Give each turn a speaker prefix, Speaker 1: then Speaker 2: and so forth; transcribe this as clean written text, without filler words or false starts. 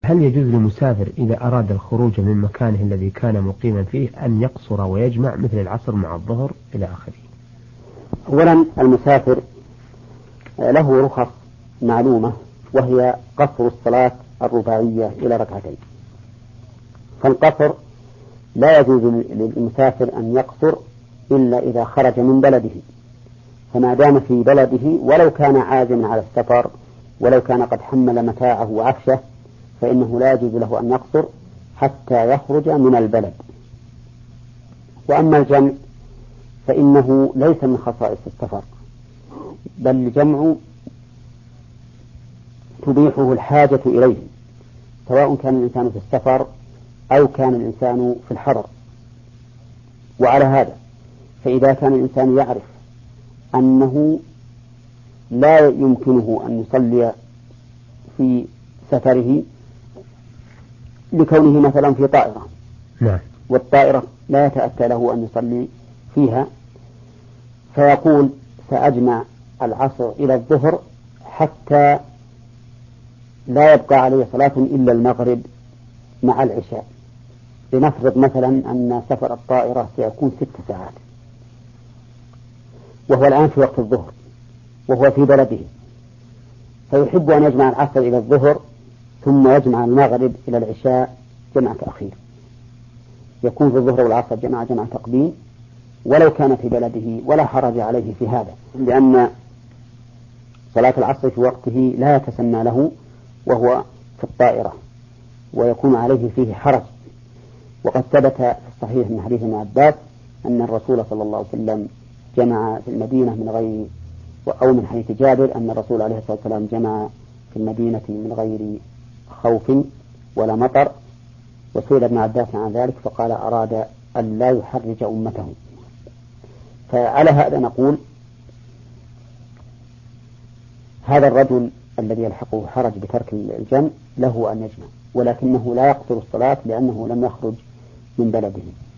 Speaker 1: هل يجوز للمسافر إذا أراد الخروج من مكانه الذي كان مقيما فيه أن يقصر ويجمع مثل العصر مع الظهر إلى آخره؟
Speaker 2: أولا المسافر له رخص معلومة، وهي قصر الصلاة الرباعية إلى ركعتين. فالقصر لا يجوز للمسافر أن يقصر إلا إذا خرج من بلده، فما دام في بلده ولو كان عازما على السفر ولو كان قد حمل متاعه وعفشه فإنه لا يجوز له أن يقصر حتى يخرج من البلد. وأما الجمع فإنه ليس من خصائص السفر، بل الجمع تبيحه الحاجة إليه، سواء كان الإنسان في السفر أو كان الإنسان في الحضر. وعلى هذا فإذا كان الإنسان يعرف أنه لا يمكنه أن يصلي في سفره لكونه مثلا في طائرة، والطائرة لا يتأتى له أن يصلي فيها، فيقول سأجمع العصر إلى الظهر حتى لا يبقى عليه صلاة إلا المغرب مع العشاء. لنفرض مثلا أن سفر الطائرة سيكون 6 ساعات، وهو الآن في وقت الظهر وهو في بلده، فيحب أن يجمع العصر إلى الظهر ثم يجمع المغرب إلى العشاء جمع تأخير، يكون في الظهر والعصر جمع تقديم ولو كان في بلده، ولا حرج عليه في هذا، لأن صلاة العصر في وقته لا يتسنى له وهو في الطائرة ويكون عليه فيه حرج. وقد ثبت في الصحيح من حديث ابن عباس أن الرسول صلى الله عليه وسلم جمع في المدينة من غير، أو من حديث جابر أن الرسول عليه الصلاة والسلام جمع في المدينة من غير خوف ولا مطر، وسئل ابن عباس عن ذلك فقال أراد أن لا يحرج أمته. فعلى هذا نقول هذا الرجل الذي يلحقه حرج بترك الجمع له أن يجمع، ولكنه لا يقصر الصلاة لأنه لم يخرج من بلده.